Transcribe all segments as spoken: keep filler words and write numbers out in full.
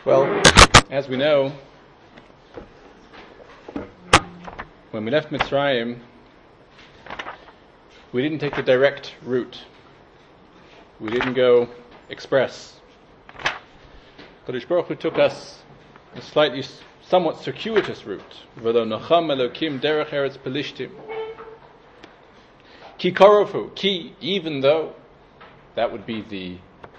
Well, as we know, when we left Mitzrayim, we didn't take the direct route. We didn't go express. Kadosh Baruch Hu took us a slightly, somewhat circuitous route. V'lo nacham Elokim derech eretz pelishtim. Ki korofu, ki, even though that would be the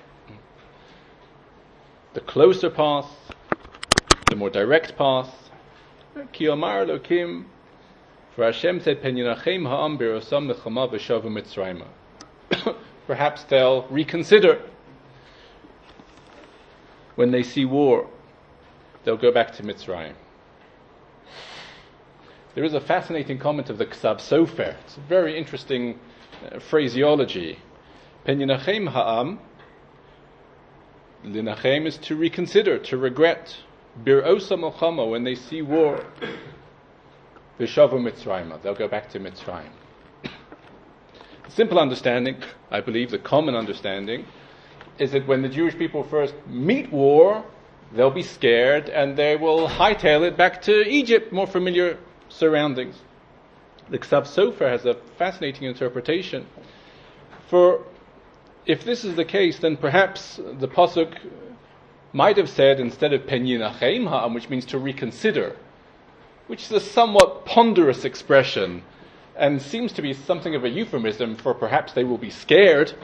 the closer path, the more direct path. Ki omar Elokim, for Hashem said, Pen yinachem ha'am b'rosam nechama v'shavu Mitzrayim. Perhaps they'll reconsider when they see war. They'll go back to Mitzrayim. There is a fascinating comment of the Ksav Sofer. It's a very interesting uh, phraseology. Pen yinachem ha'am, linachem is to reconsider, to regret. Bir'osa milchama, when they see war. V'shavu Mitzrayim, they'll go back to Mitzrayim. The simple understanding, I believe, the common understanding, is that when the Jewish people first meet war, they'll be scared and they will hightail it back to Egypt, more familiar surroundings. The Ksav Sofer has a fascinating interpretation. For if this is the case, then perhaps the Pasuk might have said, instead of Pen yinachem ha'am, which means to reconsider, which is a somewhat ponderous expression and seems to be something of a euphemism for perhaps they will be scared.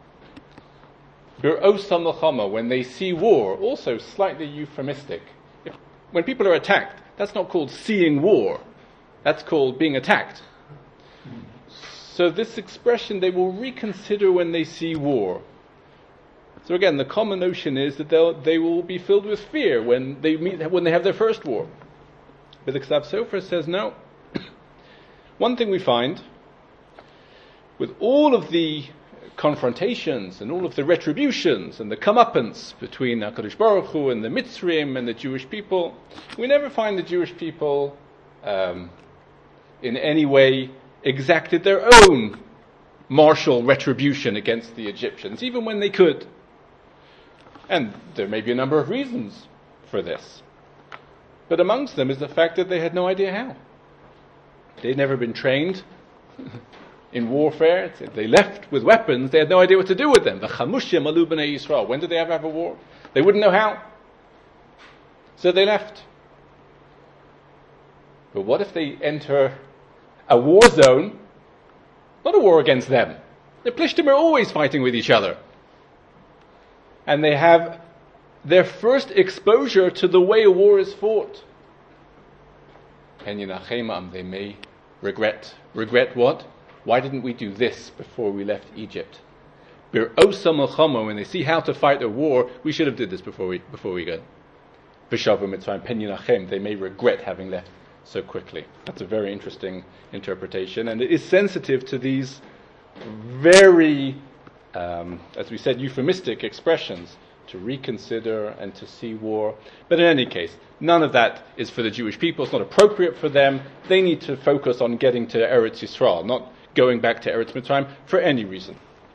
Bir'osa milchama, when they see war, also slightly euphemistic. If, when people are attacked, that's not called seeing war. That's called being attacked. So this expression, they will reconsider when they see war. So again, the common notion is that they'll, they will be filled with fear when they meet, when they have their first war. But the Ksav Sofer says no. One thing we find, with all of the confrontations and all of the retributions and the comeuppance between HaKadosh Baruch Hu and the Mitzrayim and the Jewish people, we never find the Jewish people um, in any way exacted their own martial retribution against the Egyptians, even when they could. And there may be a number of reasons for this. But amongst them is the fact that they had no idea how. They'd never been trained in warfare. They left with weapons. They had no idea what to do with them. V'chamushim alu b'nei Yisrael. When did they ever have a war? They wouldn't know how. So they left. But what if they enter a war zone? Not a war against them. The Plishtim are always fighting with each other. And they have their first exposure to the way a war is fought. Pen yinachem ha'am, they may regret. Regret what? Why didn't we do this before we left Egypt? Bir'osa milchama, when they see how to fight a war, we should have did this before we before we go. V'shavu Mitzrayim, pen yinachem, they may regret having left so quickly. That's a very interesting interpretation, and it is sensitive to these very, um, as we said, euphemistic expressions, to reconsider and to see war. But in any case, none of that is for the Jewish people. It's not appropriate for them. They need to focus on getting to Eretz Yisrael, not going back to Eretz Mitzrayim for any reason.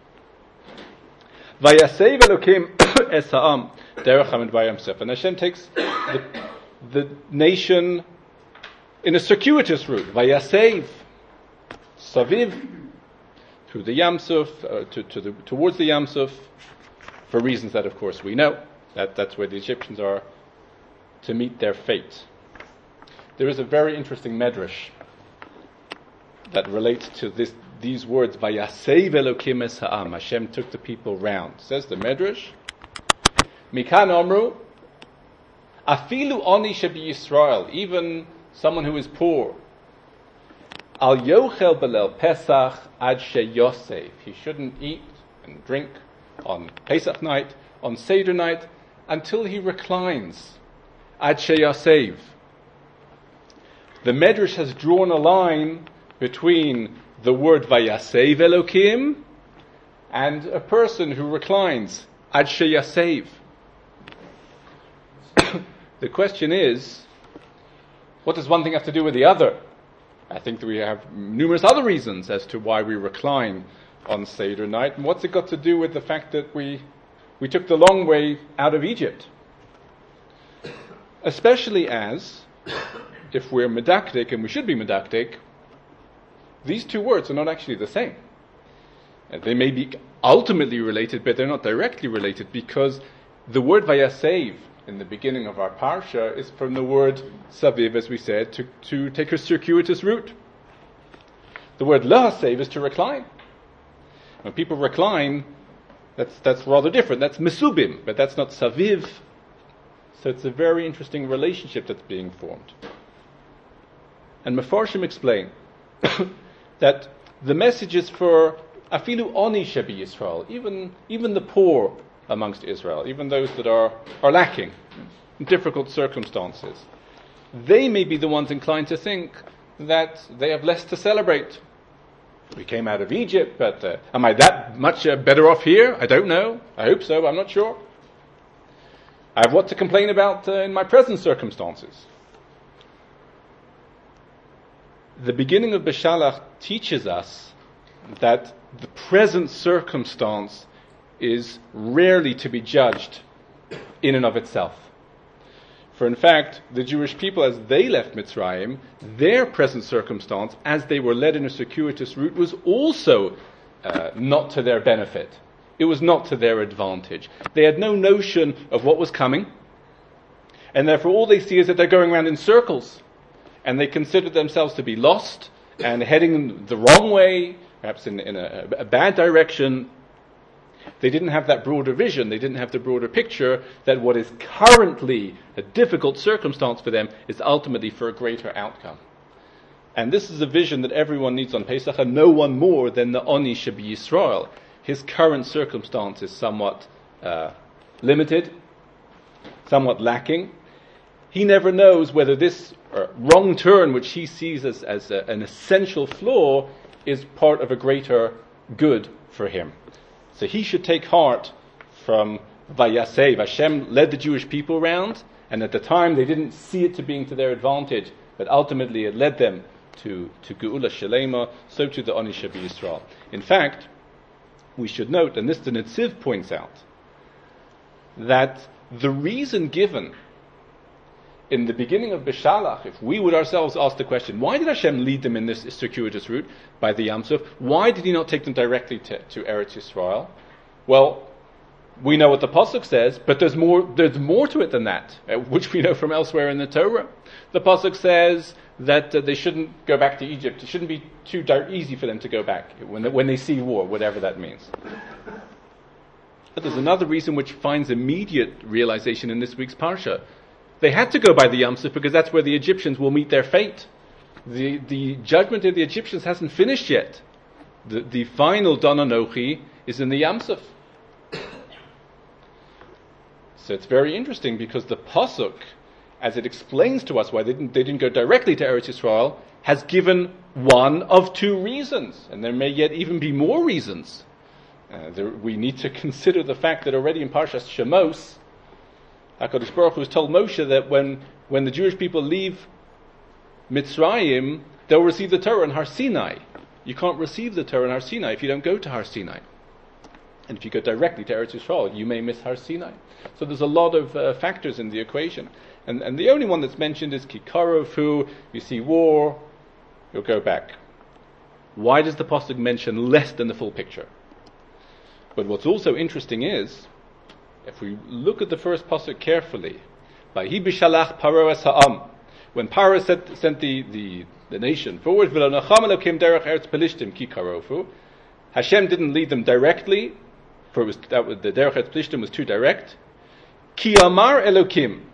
Vayasev Elokim es ha'am derech hamid vayamsef. And Hashem takes the, the nation in a circuitous route. Vayasev, Saviv, through the Yamsuf, uh, to, to the, towards the Yamsuf, for reasons that, of course, we know. That that's where the Egyptians are to meet their fate. There is a very interesting medrash that relates to this these words, Vayasev Elokim es ha'am. Hashem took the people round. Says the medrash, Mikan Omru, Afilu Oni Shebi Yisrael, even someone who is poor, Al Yochel Belel Pesach Ad She Yosef, he shouldn't eat and drink on Pesach night, on Seder night, until he reclines. Ad She Yosef. The Medrash has drawn a line between the word Vayasev Elokim and a person who reclines. Ad She Yosef. The question is, what does one thing have to do with the other? I think that we have numerous other reasons as to why we recline on Seder night. And what's it got to do with the fact that we we took the long way out of Egypt? Especially as, if we're medactic, and we should be medactic, these two words are not actually the same. And they may be ultimately related, but they're not directly related, because the word vayasev in the beginning of our parsha is from the word saviv, as we said, to, to take a circuitous route. The word lahasev is to recline. When people recline, that's that's rather different. That's mesubim, but that's not saviv. So it's a very interesting relationship that's being formed. And Mefarshim explain that the message is for afilu oni shebi Yisrael, even even the poor amongst Israel, even those that are, are lacking in difficult circumstances. They may be the ones inclined to think that they have less to celebrate. We came out of Egypt, but uh, am I that much uh, better off here? I don't know. I hope so, but I'm not sure. I have what to complain about uh, in my present circumstances. The beginning of Beshalach teaches us that the present circumstance is rarely to be judged in and of itself. For in fact, the Jewish people, as they left Mitzrayim, their present circumstance, as they were led in a circuitous route, was also uh, not to their benefit. It was not to their advantage. They had no notion of what was coming, and therefore all they see is that they're going around in circles, and they consider themselves to be lost and heading the wrong way, perhaps in, in a, a bad direction. They didn't have that broader vision. They didn't have the broader picture that what is currently a difficult circumstance for them is ultimately for a greater outcome. And this is a vision that everyone needs on Pesach, and no one more than the Oni Shebi Yisrael. His current circumstance is somewhat uh, limited, somewhat lacking. He never knows whether this uh, wrong turn, which he sees as, as a, an essential flaw, is part of a greater good for him. So he should take heart from Vayasev. Hashem led the Jewish people around, and at the time they didn't see it to being to their advantage, but ultimately it led them to, to Geula Shalema, so to the Oni Shebi Yisrael. In fact, we should note, and this the Netziv points out, that the reason given in the beginning of Beshalach, if we would ourselves ask the question, why did Hashem lead them in this circuitous route by the Yam Suf? Why did He not take them directly to, to Eretz Yisrael? Well, we know what the Pasuk says, but there's more, there's more to it than that, uh, which we know from elsewhere in the Torah. The Pasuk says that uh, they shouldn't go back to Egypt. It shouldn't be too di- easy for them to go back when they, when they see war, whatever that means. But there's another reason which finds immediate realization in this week's Parsha. They had to go by the Yam Suf because that's where the Egyptians will meet their fate. The the judgment of the Egyptians hasn't finished yet. The the final Don Anochi is in the Yam Suf. So it's very interesting because the Pasuk, as it explains to us why they didn't, they didn't go directly to Eretz Yisrael, has given one of two reasons. And there may yet even be more reasons. Uh, there, we need to consider the fact that already in Parshas Shemos, HaKadosh Baruch Hu has told Moshe that when, when the Jewish people leave Mitzrayim, they'll receive the Torah in Har Sinai. You can't receive the Torah in Har Sinai if you don't go to Har Sinai. And if you go directly to Eretz Yisrael, you may miss Har Sinai. So there's a lot of uh, factors in the equation. And, and the only one that's mentioned is Kikarofu. You see war, you'll go back. Why does the Pasuk mention less than the full picture? But what's also interesting is, if we look at the first pasuk carefully, by Hi bishalach Paro es ha'am, when Paro sent, sent the, the, the nation forward, V'lo nacham elokim derech eretz pelishtim ki karofu, Hashem didn't lead them directly, for it was, that was, the derech eretz pelishtim was too direct. Ki amar elokim.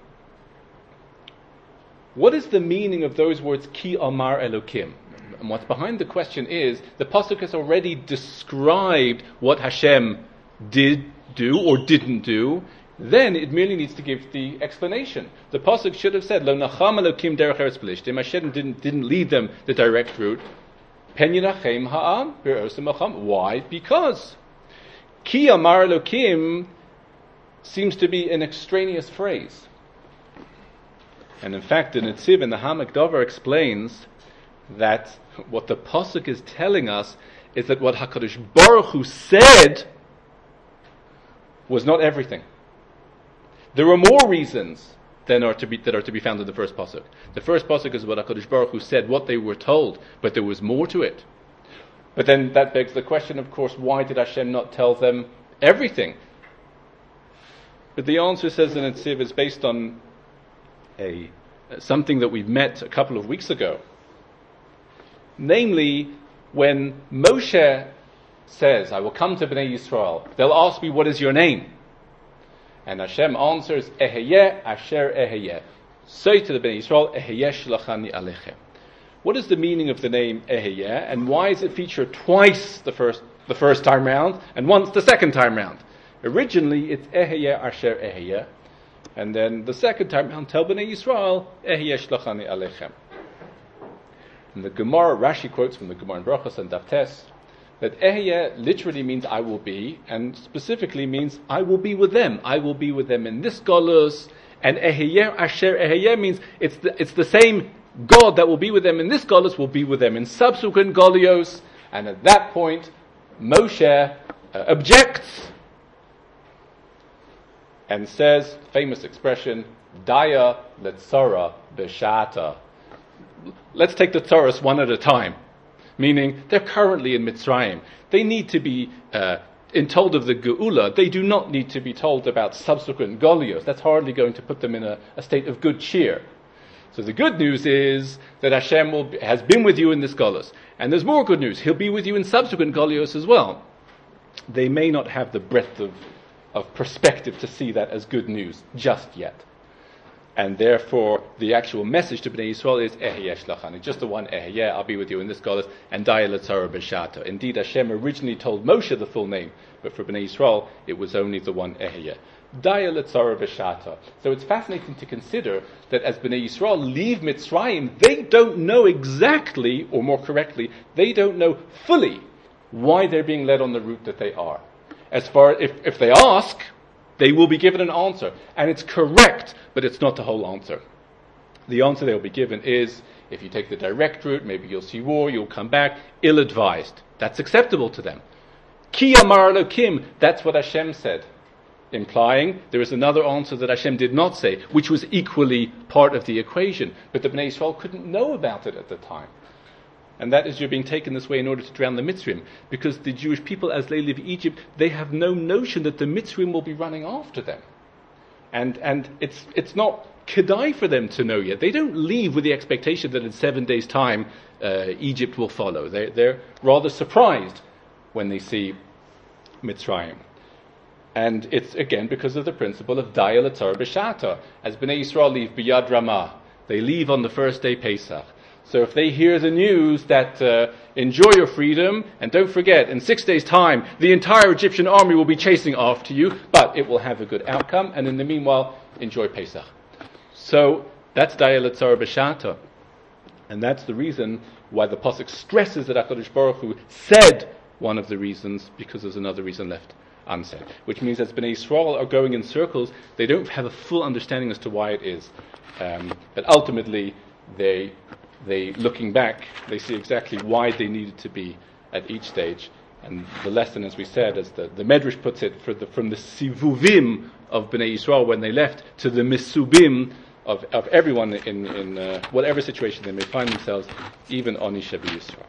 What is the meaning of those words, Ki amar elokim? And what's behind the question is, the pasuk has already described what Hashem did do or didn't do. Then it merely needs to give the explanation. The pasuk should have said, "Lo nacham elokim derech eretz pelishtim." Hashem didn't didn't lead them the direct route. Pen yirachem ha'am be'osim acham. Why? Because Ki amar elokim seems to be an extraneous phrase. And in fact, the Netziv in the Hamak Dover explains that what the pasuk is telling us is that what HaKadosh Baruch Hu said was not everything. There were more reasons than are to be, that are to be found in the first pasuk. The first pasuk is what HaKadosh Baruch Hu said, what they were told, but there was more to it. But then that begs the question, of course, why did Hashem not tell them everything? But the answer, says the Netziv, is based on a something that we've met a couple of weeks ago. Namely, when Moshe says, I will come to Bnei Yisrael, they'll ask me, what is your name? And Hashem answers, Eheyeh asher eheyeh. Say to the Bnei Yisrael, Eheyeh shlachani alechem. What is the meaning of the name Eheyeh, and why is it featured twice the first the first time round, and once the second time round? Originally, it's Eheyeh asher eheyeh, and then the second time round, tell Bnei Yisrael, Eheyeh shlachani alechem. And the Gemara, Rashi quotes from the Gemara in Brachos and Daf Tes, that Eheyeh literally means I will be, and specifically means I will be with them. I will be with them in this galus, and Eheyeh asher eheyeh means it's the, it's the same God that will be with them in this galus will be with them in subsequent galios. And at that point, Moshe uh, objects and says, famous expression, Daya letzara b'shata. Let's take the Tzoros one at a time. Meaning, they're currently in Mitzrayim. They need to be uh, in told of the Geula. They do not need to be told about subsequent Golios. That's hardly going to put them in a, a state of good cheer. So the good news is that Hashem will be, has been with you in this Golos. And there's more good news. He'll be with you in subsequent Golios as well. They may not have the breadth of, of perspective to see that as good news just yet. And therefore, the actual message to Bnei Yisrael is Eheyeh shlachani, just the one Eheyeh, I'll be with you in this galus, and Daya letzara b'shata. Indeed, Hashem originally told Moshe the full name, but for Bnei Yisrael, it was only the one Eheyeh. Daya letzara b'shata. So it's fascinating to consider that as Bnei Yisrael leave Mitzrayim, they don't know exactly, or more correctly, they don't know fully why they're being led on the route that they are. As far if if they ask, they will be given an answer, and it's correct, but it's not the whole answer. The answer they'll be given is, if you take the direct route, maybe you'll see war, you'll come back, ill-advised. That's acceptable to them. Ki amar Elokim, that's what Hashem said, implying there is another answer that Hashem did not say, which was equally part of the equation, but the Bnei Yisrael couldn't know about it at the time. And that is, you're being taken this way in order to drown the Mitzrim. Because the Jewish people, as they leave Egypt, they have no notion that the Mitzrim will be running after them. And and it's it's not kedai for them to know yet. They don't leave with the expectation that in seven days' time, uh, Egypt will follow. They're, they're rather surprised when they see Mitzrayim. And it's, again, because of the principle of Daya letzara b'shata. As Bnei Yisrael leave Biyad Ramah, they leave on the first day Pesach. So if they hear the news that uh, enjoy your freedom, and don't forget, in six days' time, the entire Egyptian army will be chasing after you, but it will have a good outcome, and in the meanwhile, enjoy Pesach. So that's Daya letzara b'shata. And that's the reason why the Pasuk stresses that HaKadosh Baruch Hu said one of the reasons, because there's another reason left unsaid. Which means as Bnei Yisrael are going in circles, they don't have a full understanding as to why it is. Um, but ultimately, they... They, looking back, they see exactly why they needed to be at each stage. And the lesson, as we said, as the, the Medrash puts it, for the, from the sivuvim of Bnei Yisrael when they left, to the misubim of, of everyone in, in uh, whatever situation they may find themselves, even Oni Shebi Yisrael.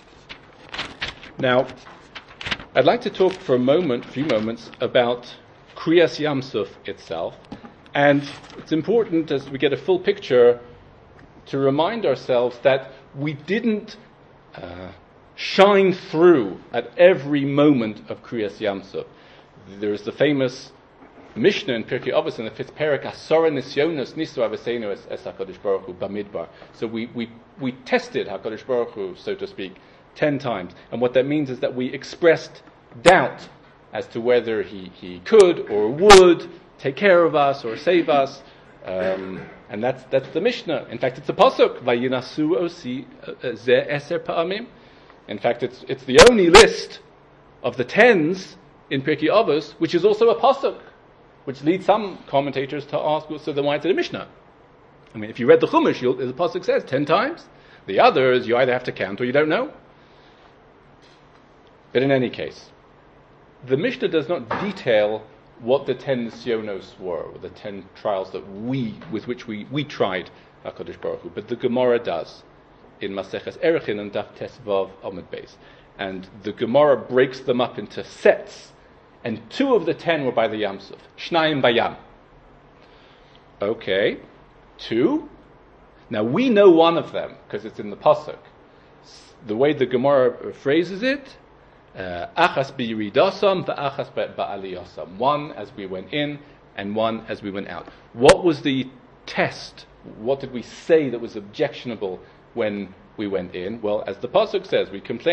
Now, I'd like to talk for a moment, few moments, about Kriyas Yamsuf itself. And it's important, as we get a full picture, to remind ourselves that we didn't uh, shine through at every moment of Kriyas Yamsuf. There is the famous Mishnah in Pirkei Avos in the fifth parak, Asara Nisyonos Nisu Avosenu Es HaKadosh Baruch Hu Bamidbar. So we, we, we tested HaKadosh Baruch Hu, so to speak, ten times. And what that means is that we expressed doubt as to whether he, he could or would take care of us or save us. Um, and that's that's the Mishnah. In fact, it's a pasuk. Vayinasu osi ze eser pa'amim. In fact, it's it's the only list of the tens in Pirkei Avos which is also a pasuk, which leads some commentators to ask, well, so then why is it a Mishnah? I mean, if you read the Chumash, you'll, the pasuk says ten times. The others, you either have to count or you don't know. But in any case, the Mishnah does not detail what the ten nisyonos were, or the ten trials that we, with which we, we tried HaKadosh Baruch Hu. But the Gemara does in Maseches Erechin and Daf Tesvav Amud Beis. And the Gemara breaks them up into sets, and two of the ten were by the Yam Suf. Shnayim Bayam. Okay, two. Now we know one of them, because it's in the Pasuk. The way the Gemara phrases it, Achas biyiridasam v'achas ba'aliyasam. One as we went in, and one as we went out. What was the test? What did we say that was objectionable when we went in? Well, as the Pasuk says, we complained